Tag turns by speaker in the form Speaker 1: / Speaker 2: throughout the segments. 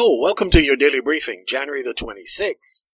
Speaker 1: Hello, welcome to your daily briefing, January the 26th,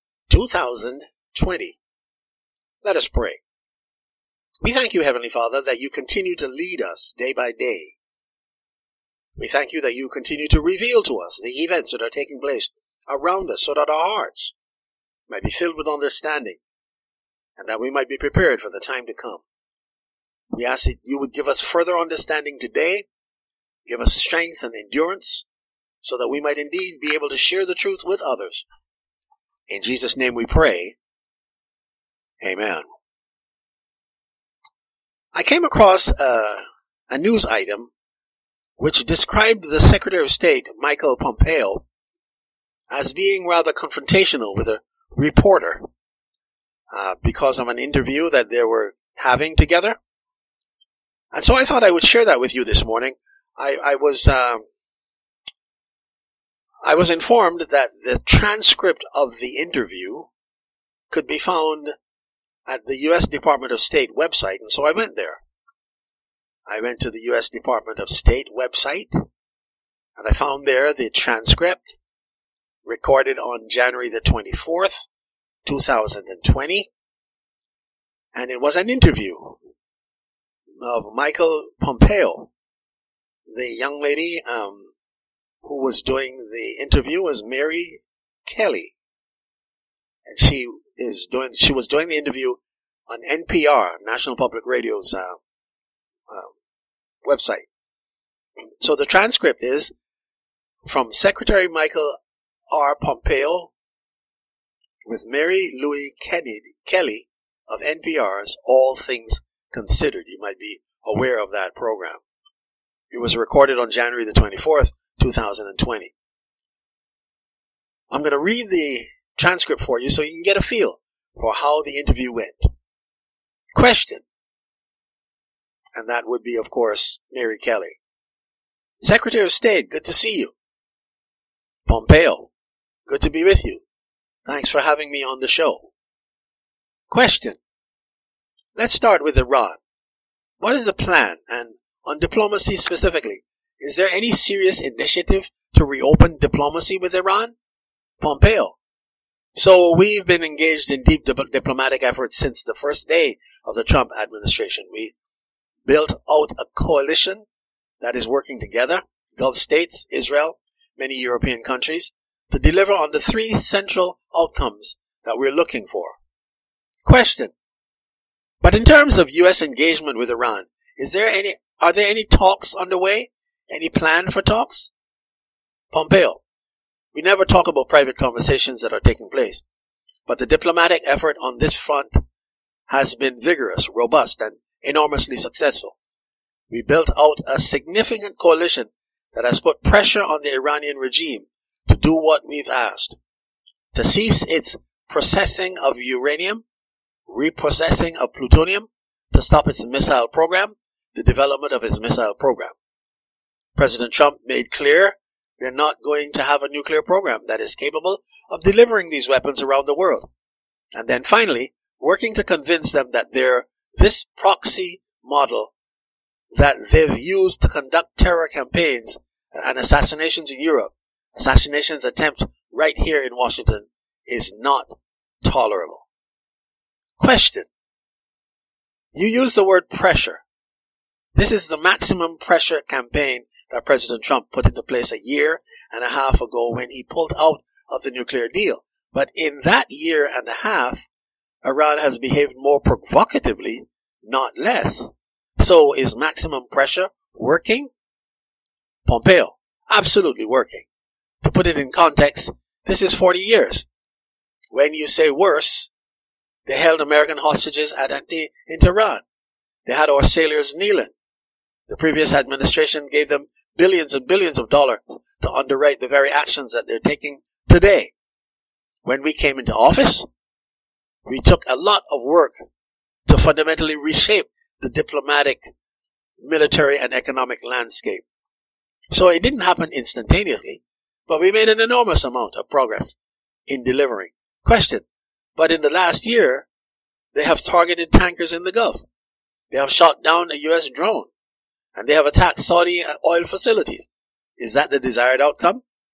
Speaker 1: 2020. Let us pray. We thank you, Heavenly Father, that you continue to lead us day by day. We thank you that you continue to reveal to us the events that are taking place around us so that our hearts might be filled with understanding and that we might be prepared for the time to come. We ask that you would give us further understanding today, give us strength and endurance, so that we might indeed be able to share the truth with others. In Jesus' name we pray. Amen. I came across a news item which described the Secretary of State, Michael Pompeo, as being rather confrontational with a reporter because of an interview that they were having together. And so I thought I would share that with you this morning. I was informed that the transcript of the interview could be found at the U.S. Department of State website, and so I went there. I went to the U.S. Department of State website, and I found there the transcript recorded on January the 24th, 2020, and it was an interview of Michael Pompeo. The young lady who was doing the interview was Mary Kelly. And she was doing the interview on NPR, National Public Radio's website. So the transcript is from Secretary Michael R. Pompeo with Mary Louise Kelly of NPR's All Things Considered. You might be aware of that program. It was recorded on January the 24th, 2020. I'm going to read the transcript for you so you can get a feel for how the interview went. Question. And that would be, of course, Mary Kelly. Secretary of State, good to see you. Pompeo, good to be with you. Thanks for having me on the show. Question. Let's start with Iran. What is the plan? And on diplomacy specifically, is there any serious initiative to reopen diplomacy with Iran? Pompeo. So we've been engaged in deep diplomatic efforts since the first day of the Trump administration. We built out a coalition that is working together, Gulf states, Israel, many European countries, to deliver on the three central outcomes that we're looking for. Question. But in terms of U.S. engagement with Iran, are there any talks underway? Any plan for talks? Pompeo. We never talk about private conversations that are taking place, but the diplomatic effort on this front has been vigorous, robust, and enormously successful. We built out a significant coalition that has put pressure on the Iranian regime to do what we've asked, to cease its processing of uranium, reprocessing of plutonium, to stop its missile program, the development of its missile program. President Trump made clear they're not going to have a nuclear program that is capable of delivering these weapons around the world. And then finally, working to convince them that this proxy model that they've used to conduct terror campaigns and assassinations in Europe, assassinations attempt right here in Washington, is not tolerable. Question. You use the word pressure. This is the maximum pressure campaign that President Trump put into place a year and a half ago when he pulled out of the nuclear deal. But in that year and a half, Iran has behaved more provocatively, not less. So is maximum pressure working? Pompeo, absolutely working. To put it in context, this is 40 years. When you say worse, they held American hostages in Tehran. They had our sailors kneeling. The previous administration gave them billions and billions of dollars to underwrite the very actions that they're taking today. When we came into office, we took a lot of work to fundamentally reshape the diplomatic, military, and economic landscape. So it didn't happen instantaneously, but we made an enormous amount of progress in delivering. Question. But in the last year, they have targeted tankers in the Gulf. They have shot down a U.S. drone. And they have attacked Saudi oil facilities. Is that the desired outcome?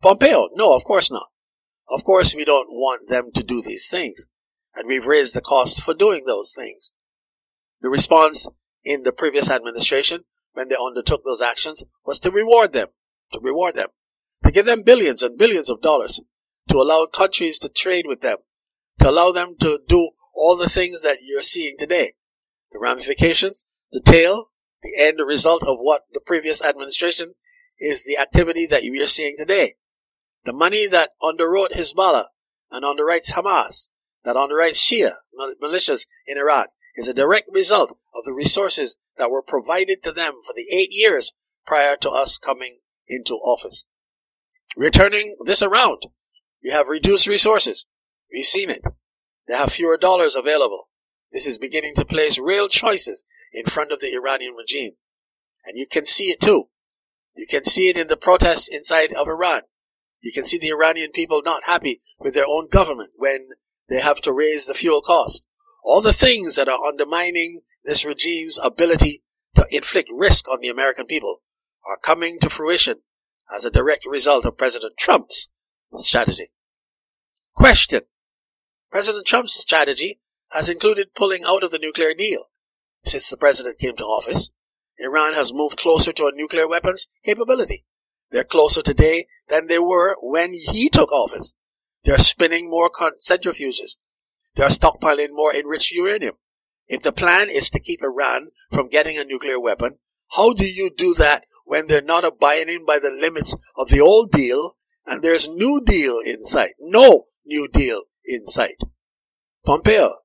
Speaker 1: Pompeo, no, of course not. Of course we don't want them to do these things. And we've raised the cost for doing those things. The response in the previous administration, when they undertook those actions, was to reward them, to give them billions and billions of dollars, to allow countries to trade with them, to allow them to do all the things that you're seeing today. The ramifications, the tail, the end result of what the previous administration is the activity that we are seeing today. The money that underwrote Hezbollah and underwrites Hamas, that underwrites Shia militias in Iraq, is a direct result of the resources that were provided to them for the 8 years prior to us coming into office. We're turning this around. We have reduced resources. We've seen it. They have fewer dollars available. This is beginning to place real choices in front of the Iranian regime. And you can see it too. You can see it in the protests inside of Iran. You can see the Iranian people not happy with their own government when they have to raise the fuel cost. All the things that are undermining this regime's ability to inflict risk on the American people are coming to fruition as a direct result of President Trump's strategy. Question. President Trump's strategy has included pulling out of the nuclear deal. Since the president came to office, Iran has moved closer to a nuclear weapons capability. They're closer today than they were when he took office. They're spinning more centrifuges. They're stockpiling more enriched uranium. If the plan is to keep Iran from getting a nuclear weapon, how do you do that when they're not abiding by the limits of the old deal and there's new deal in sight? No new deal in sight. Pompeo,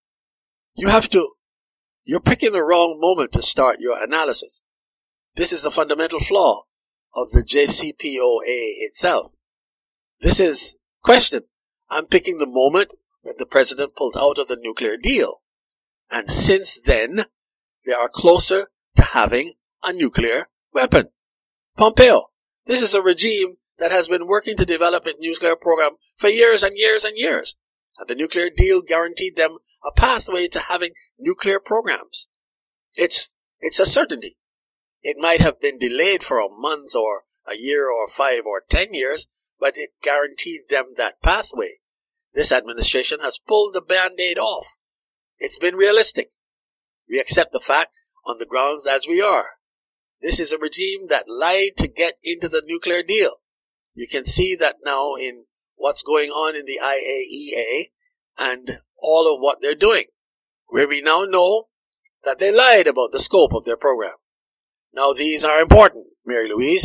Speaker 1: you're picking the wrong moment to start your analysis. This is the fundamental flaw of the JCPOA itself. This is question. I'm picking the moment when the president pulled out of the nuclear deal. And since then, they are closer to having a nuclear weapon. Pompeo, this is a regime that has been working to develop a nuclear program for years and years and years. And the nuclear deal guaranteed them a pathway to having nuclear programs. It's a certainty. It might have been delayed for a month or a year or 5 or 10 years, but it guaranteed them that pathway. This administration has pulled the Band-Aid off. It's been realistic. We accept the fact on the grounds as we are. This is a regime that lied to get into the nuclear deal. You can see that now in what's going on in the IAEA and all of what they're doing, where we now know that they lied about the scope of their program. Now these are important, Mary Louise.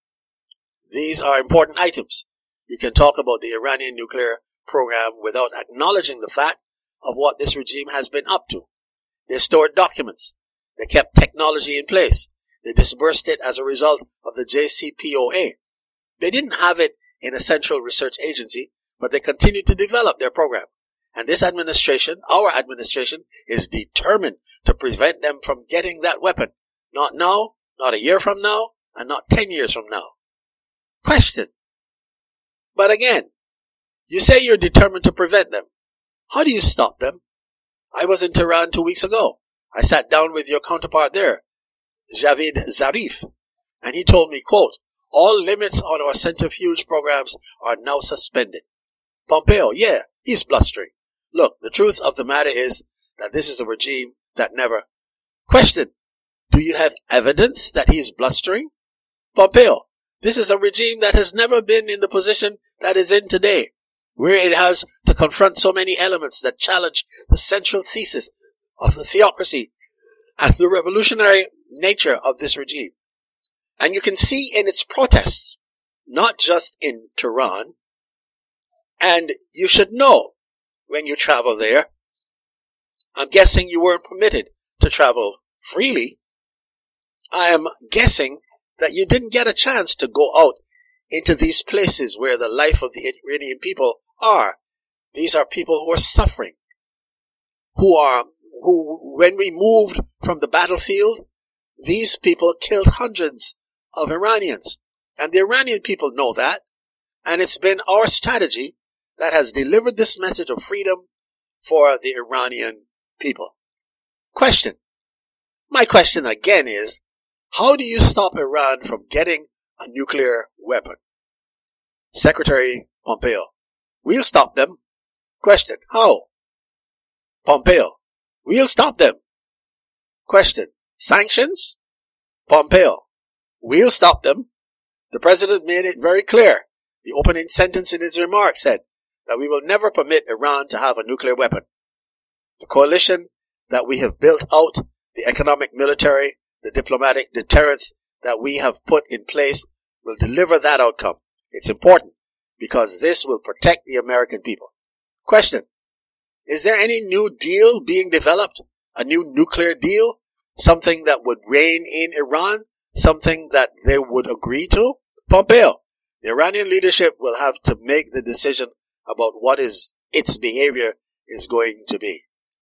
Speaker 1: These are important items. You can talk about the Iranian nuclear program without acknowledging the fact of what this regime has been up to. They stored documents. They kept technology in place. They disbursed it as a result of the JCPOA. They didn't have it in a central research agency, but they continued to develop their program. And this administration, our administration, is determined to prevent them from getting that weapon. Not now, not a year from now, and not 10 years from now. Question. But again, you say you're determined to prevent them. How do you stop them? I was in Tehran 2 weeks ago. I sat down with your counterpart there, Javid Zarif, and he told me, quote, all limits on our centrifuge programs are now suspended. Pompeo, yeah, he's blustering. Look, the truth of the matter is that this is a regime that never... Question, do you have evidence that he is blustering? Pompeo, this is a regime that has never been in the position that is in today, where it has to confront so many elements that challenge the central thesis of the theocracy and the revolutionary nature of this regime. And you can see in its protests, not just in Tehran, and you should know when you travel there, I'm guessing you weren't permitted to travel freely. I am guessing that you didn't get a chance to go out into these places where the life of the Iranian people are. These are people who are suffering, who when we moved from the battlefield, these people killed hundreds of Iranians. And the Iranian people know that. And it's been our strategy that has delivered this message of freedom for the Iranian people. Question. My question again is, how do you stop Iran from getting a nuclear weapon? Secretary Pompeo. We'll stop them. Question. How? Pompeo. We'll stop them. Question. Sanctions? Pompeo. We'll stop them. The president made it very clear. The opening sentence in his remarks said that we will never permit Iran to have a nuclear weapon. The coalition that we have built out, the economic, military, the diplomatic deterrence that we have put in place will deliver that outcome. It's important because this will protect the American people. Question. Is there any new deal being developed? A new nuclear deal? Something that would reign in Iran? Something that they would agree to? Pompeo. The Iranian leadership will have to make the decision about what its behavior is going to be.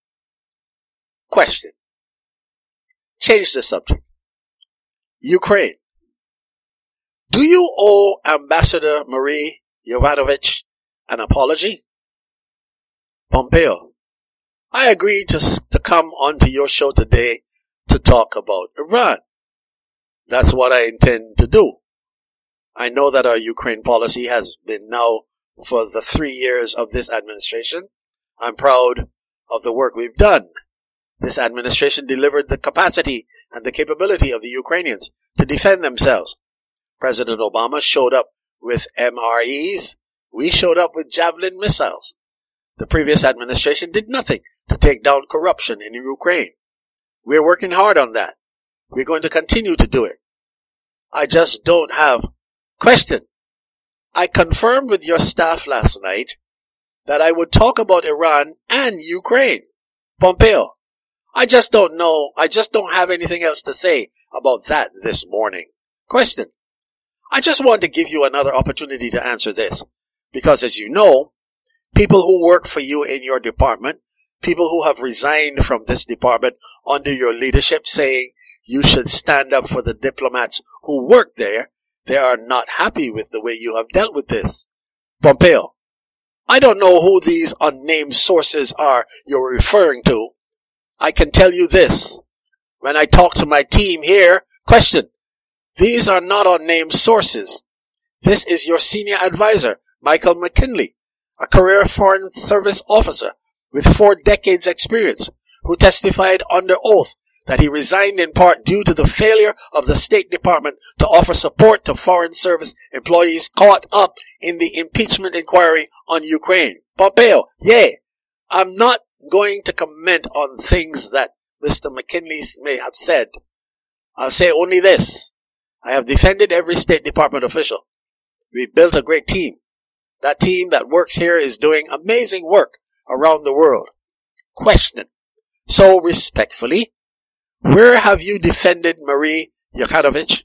Speaker 1: Question. Change the subject. Ukraine. Do you owe Ambassador Marie Yovanovitch an apology? Pompeo. I agreed to come onto your show today to talk about Iran. That's what I intend to do. I know that our Ukraine policy has been now for the 3 years of this administration. I'm proud of the work we've done. This administration delivered the capacity and the capability of the Ukrainians to defend themselves. President Obama showed up with MREs. We showed up with Javelin missiles. The previous administration did nothing to take down corruption in Ukraine. We're working hard on that. We're going to continue to do it. I just don't have... Question. I confirmed with your staff last night that I would talk about Iran and Ukraine. Pompeo. I just don't know. I just don't have anything else to say about that this morning. Question. I just want to give you another opportunity to answer this. Because as you know, people who work for you in your department, people who have resigned from this department under your leadership saying you should stand up for the diplomats who work there, they are not happy with the way you have dealt with this. Pompeo. I don't know who these unnamed sources are you're referring to. I can tell you this. When I talk to my team here, question. These are not unnamed sources. This is your senior advisor, Michael McKinley, a career foreign service officer with 4 decades experience, who testified under oath that he resigned in part due to the failure of the State Department to offer support to foreign service employees caught up in the impeachment inquiry on Ukraine. Pompeo, I'm not going to comment on things that Mr. McKinley may have said. I'll say only this. I have defended every State Department official. We've built a great team. That team that works here is doing amazing work around the world. Question. So respectfully, where have you defended Marie Yovanovitch?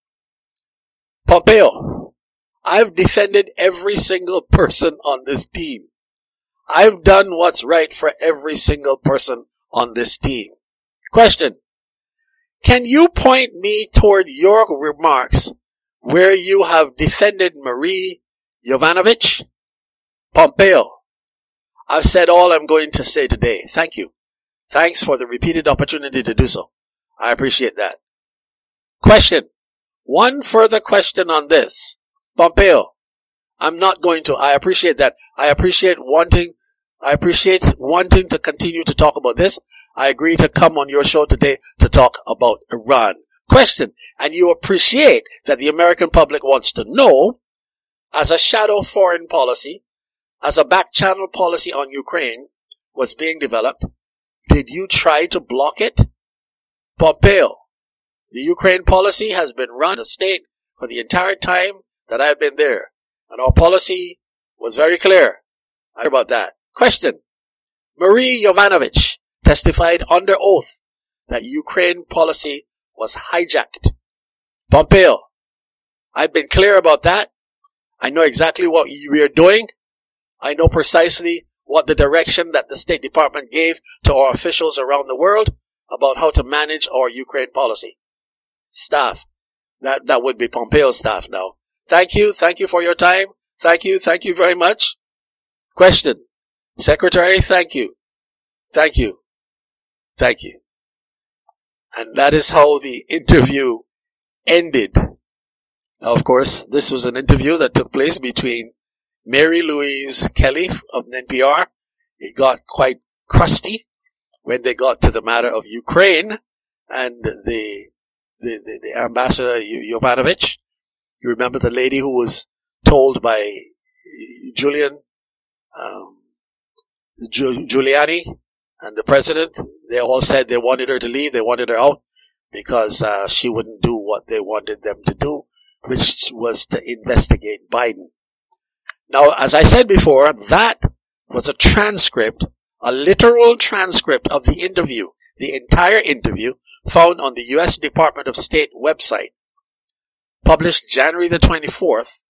Speaker 1: Pompeo. I've defended every single person on this team. I've done what's right for every single person on this team. Question. Can you point me toward your remarks where you have defended Marie Yovanovitch? Pompeo. I've said all I'm going to say today. Thank you. Thanks for the repeated opportunity to do so. I appreciate that. Question. One further question on this. Pompeo. I'm not going to. I appreciate that. I appreciate wanting to continue to talk about this. I agree to come on your show today to talk about Iran. Question. And you appreciate that the American public wants to know, as a shadow foreign policy, as a back channel policy on Ukraine was being developed, did you try to block it? Pompeo. The Ukraine policy has been run of state for the entire time that I've been there. And our policy was very clear. I heard about that. Question. Marie Yovanovitch testified under oath that Ukraine policy was hijacked. Pompeo. I've been clear about that. I know exactly what we are doing. I know precisely what the direction that the State Department gave to our officials around the world about how to manage our Ukraine policy. Staff. That would be Pompeo's staff now. Thank you. Thank you for your time. Thank you. Thank you very much. Question. Secretary, thank you. Thank you. Thank you. And that is how the interview ended. Of course, this was an interview that took place between Mary Louise Kelly of NPR. It got quite crusty when they got to the matter of Ukraine and the ambassador Yovanovitch. You remember the lady who was told by Giuliani and the president, they all said they wanted her to leave, they wanted her out because she wouldn't do what they wanted them to do, which was to investigate Biden. Now, as I said before, that was a transcript, a literal transcript of the interview, the entire interview, found on the U.S. Department of State website, published January the 24th,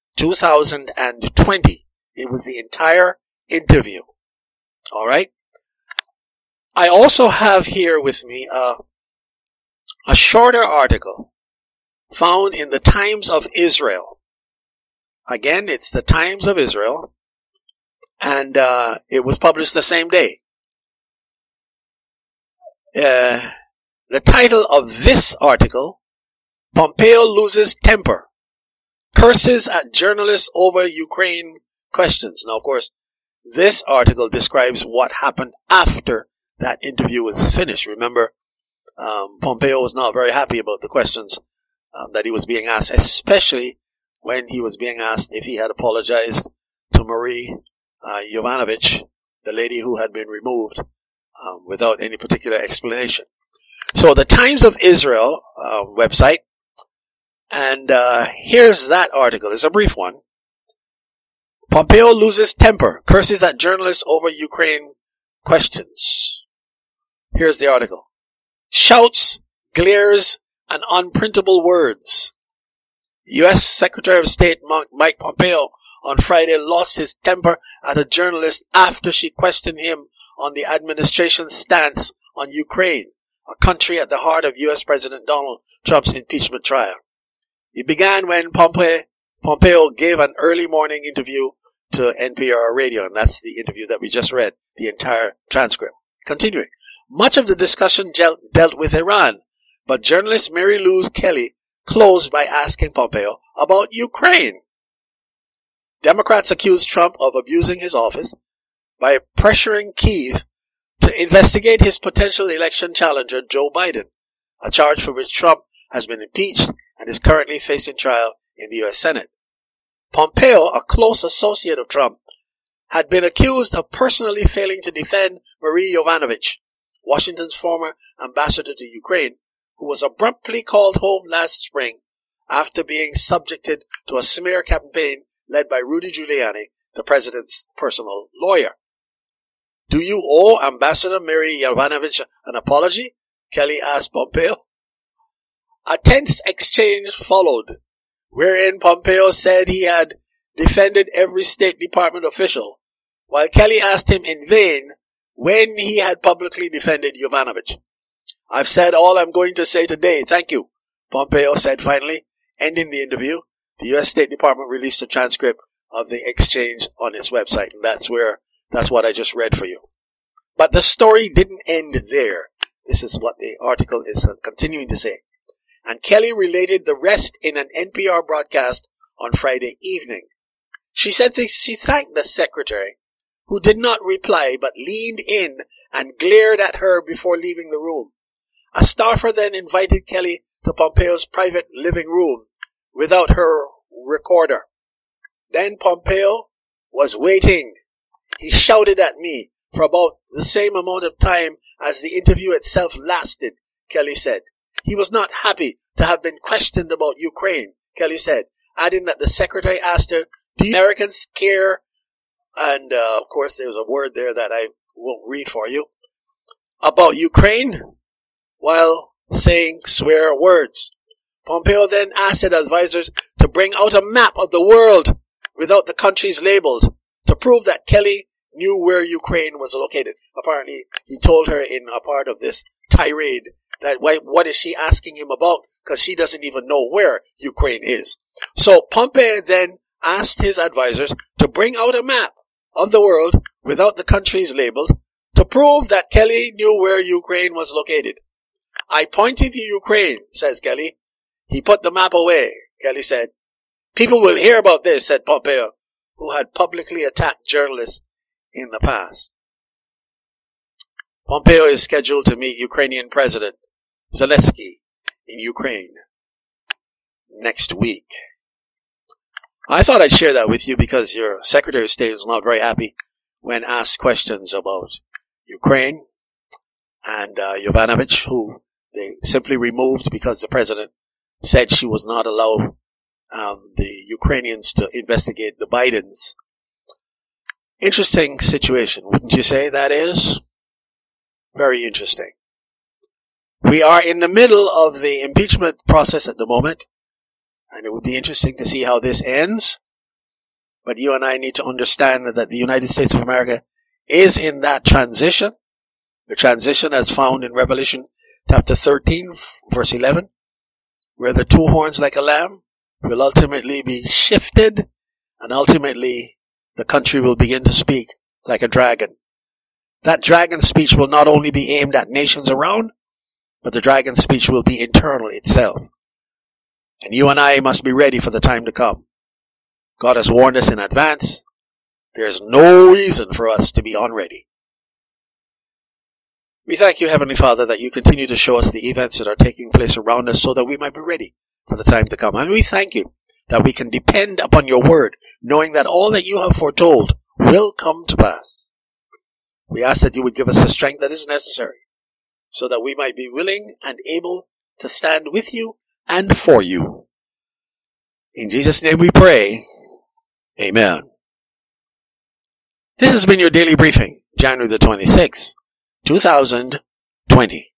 Speaker 1: 2020. It was the entire interview. All right? I also have here with me a shorter article found in the Times of Israel. Again, it's the Times of Israel, and it was published the same day. The title of this article, Pompeo loses temper, curses at journalists over Ukraine questions. Now, of course, this article describes what happened after that interview was finished. Remember, Pompeo was not very happy about the questions that he was being asked, especially when he was being asked if he had apologized to Marie Yovanovitch, the lady who had been removed, without any particular explanation. So the Times of Israel website, and here's that article. It's a brief one. Pompeo loses temper, curses at journalists over Ukraine questions. Here's the article. Shouts, glares, and unprintable words. U.S. Secretary of State Mike Pompeo on Friday lost his temper at a journalist after she questioned him on the administration's stance on Ukraine, a country at the heart of U.S. President Donald Trump's impeachment trial. It began when Pompeo gave an early morning interview to NPR radio, and that's the interview that we just read, the entire transcript. Continuing. Much of the discussion dealt with Iran, but journalist Mary Louise Kelly closed by asking Pompeo about Ukraine. Democrats accused Trump of abusing his office by pressuring Kyiv to investigate his potential election challenger, Joe Biden, a charge for which Trump has been impeached and is currently facing trial in the U.S. Senate. Pompeo, a close associate of Trump, had been accused of personally failing to defend Marie Yovanovitch, Washington's former ambassador to Ukraine, who was abruptly called home last spring after being subjected to a smear campaign led by Rudy Giuliani, the president's personal lawyer. Do you owe Ambassador Mary Yovanovitch an apology? Kelly asked Pompeo. A tense exchange followed, wherein Pompeo said he had defended every State Department official, while Kelly asked him in vain when he had publicly defended Yovanovitch. I've said all I'm going to say today, thank you, Pompeo said finally, ending the interview. The U.S. State Department released a transcript of the exchange on its website, and that's what I just read for you. But the story didn't end there. This is what the article is continuing to say. And Kelly related the rest in an NPR broadcast on Friday evening. She said she thanked the secretary, who did not reply but leaned in and glared at her before leaving the room. A staffer then invited Kelly to Pompeo's private living room without her recorder. Then Pompeo was waiting. He shouted at me for about the same amount of time as the interview itself lasted, Kelly said. He was not happy to have been questioned about Ukraine, Kelly said, adding that the secretary asked her, do you Americans care? And, of course, there's a word there that I won't read for you. About Ukraine, while saying swear words. Pompeo then asked his advisors to bring out a map of the world without the countries labeled to prove that Kelly knew where Ukraine was located. Apparently, he told her in a part of this tirade that what is she asking him about, because she doesn't even know where Ukraine is. So Pompeo then asked his advisors to bring out a map of the world without the countries labeled to prove that Kelly knew where Ukraine was located. I pointed to Ukraine, says Kelly. He put the map away. Kelly said, "People will hear about this," said Pompeo, who had publicly attacked journalists in the past. Pompeo is scheduled to meet Ukrainian President Zelensky in Ukraine next week. I thought I'd share that with you because your Secretary of State is not very happy when asked questions about Ukraine and Yovanovitch, who they simply removed because the president said she was not allowed the Ukrainians to investigate the Bidens. Interesting situation, wouldn't you say that is? Very interesting. We are in the middle of the impeachment process at the moment, and it would be interesting to see how this ends. But you and I need to understand that the United States of America is in that transition. The transition as found in Revelation chapter 13, verse 11, where the two horns like a lamb will ultimately be shifted, and ultimately the country will begin to speak like a dragon. That dragon speech will not only be aimed at nations around, but the dragon speech will be internal itself. And you and I must be ready for the time to come. God has warned us in advance. There's no reason for us to be unready. We thank you, Heavenly Father, that you continue to show us the events that are taking place around us so that we might be ready for the time to come. And we thank you that we can depend upon your word, knowing that all that you have foretold will come to pass. We ask that you would give us the strength that is necessary so that we might be willing and able to stand with you and for you. In Jesus' name we pray. Amen. This has been your daily briefing, January the 26th, 2020.